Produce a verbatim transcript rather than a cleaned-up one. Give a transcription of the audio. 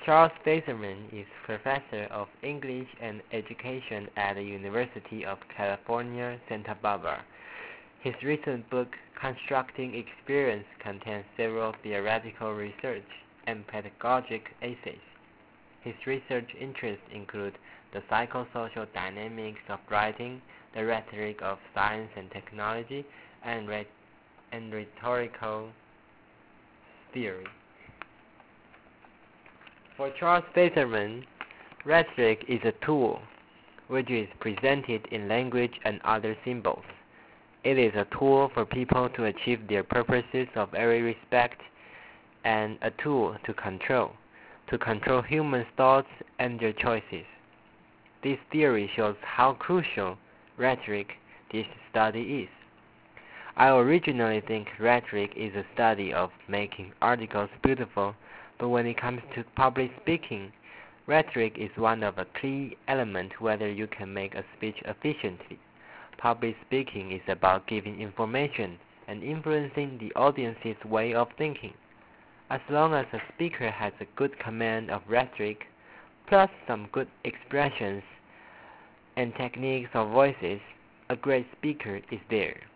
Charles Basserman is Professor of English and Education at the University of California, Santa Barbara. His recent book, Constructing Experience, contains several theoretical research and pedagogic essays. His research interests include the psychosocial dynamics of writing, the rhetoric of science and technology, and, rhet- and rhetorical theory. For Charles Basserman, rhetoric is a tool which is presented in language and other symbols. It is a tool for people to achieve their purposes of every respect, and a tool to control, to control human thoughts and their choices. This theory shows how crucial rhetoric this study is. I originally think rhetoric is a study of making articles beautiful, but when it comes to public speaking, rhetoric is one of a key element whether you can make a speech efficiently. Public speaking is about giving information and influencing the audience's way of thinking. As long as a speaker has a good command of rhetoric, plus some good expressions and techniques of voices, a great speaker is there.